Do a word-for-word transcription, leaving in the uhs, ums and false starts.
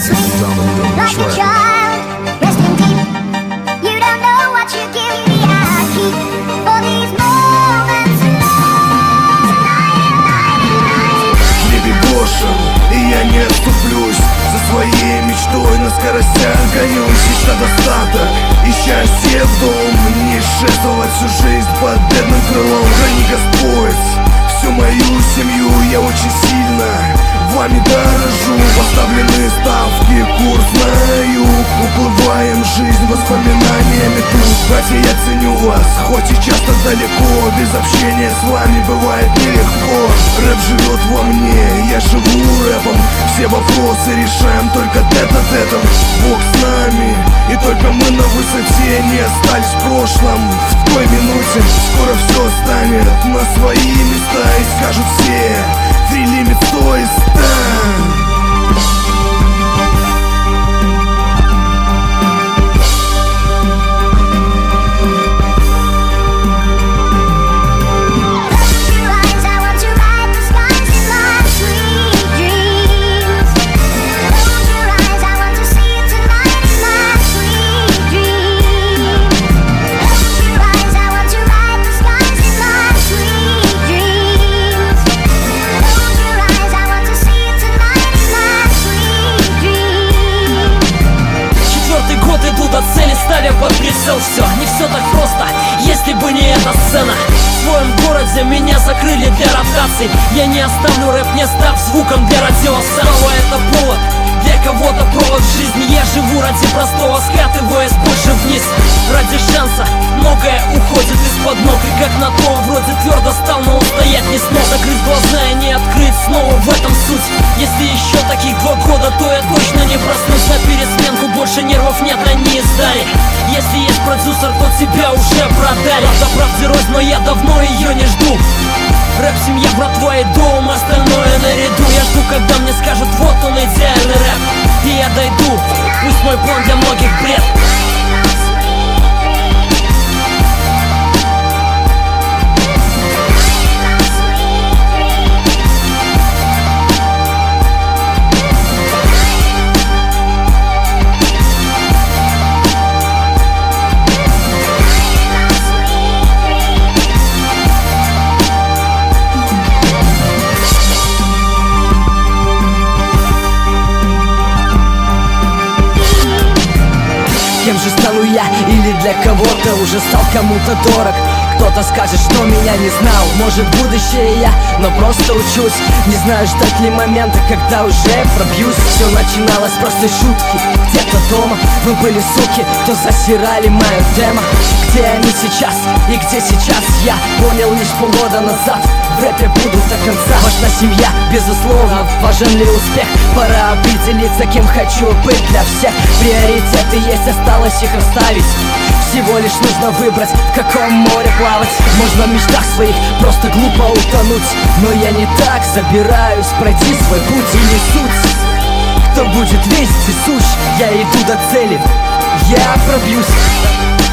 like a child, resting deep. You don't know what you give me. I keep for these moments tonight. В небе Гоша, и я не отступлюсь. За своей мечтой на скоростях гонюсь. Ища достаток и счастье в дом. Не шествовать всю жизнь под бедным крылом. Храни Господь всю мою семью. Я очень сильно вами дорожу. Поставлены ставки, курс на юг. Уплываем в жизнь воспоминаниями тут. Братья, я ценю вас, хоть и часто далеко. Без общения с вами бывает нелегко. Рэп живет во мне, я живу рэпом. Все вопросы решаем только тет-а-тетом. Бог с нами, и только мы на высоте. Не остались в прошлом, в той минуте. Скоро все станет на свои места. И скажут все: Free Limit сто из ста. Ставя под прицел все, не все так просто, если бы не эта сцена. В своем городе меня закрыли для ротаций. Я не оставлю рэп, не став звуком для радиостанции. Это повод, для кого-то провод в жизни. Я живу ради простого, скатываясь больше вниз. Ради шанса многое уходит из-под ног. И как на том, вроде твердо стал, но устоять не смог. Закрыть глаза и не открыть снова, в этом суть. Если еще таких два года, то я точно не проснусь. На пересменку больше нервов нет, они издали. Если есть продюсер, то тебя уже продали. Правда, правде рознь, но я давно ее не жду. Рэп, семья, братва и дом, остальное наряду. Я жду, когда мне скажут: вот он, идеальный рэп. И я дойду, пусть мой план для многих бред. Кем же стану я, или для кого-то уже стал кому-то дорог? Кто-то скажет, что меня не знал. Может, будущее я, но просто учусь. Не знаю, ждать ли момента, когда уже пробьюсь. Все начиналось с простой шутки. Где-то дома мы были суки, то засирали мою демо. Где они сейчас и где сейчас я, понял лишь полгода назад. В рэпе буду до конца. Важна семья, безусловно. Важен ли успех? Пора определиться, кем хочу быть для всех. Приоритеты есть, осталось их оставить. Всего лишь нужно выбрать, в каком море плавать. Можно в мечтах своих просто глупо утонуть. Но я не так собираюсь пройти свой путь. И не суть, кто будет весь и сущ. Я иду до цели, я пробьюсь.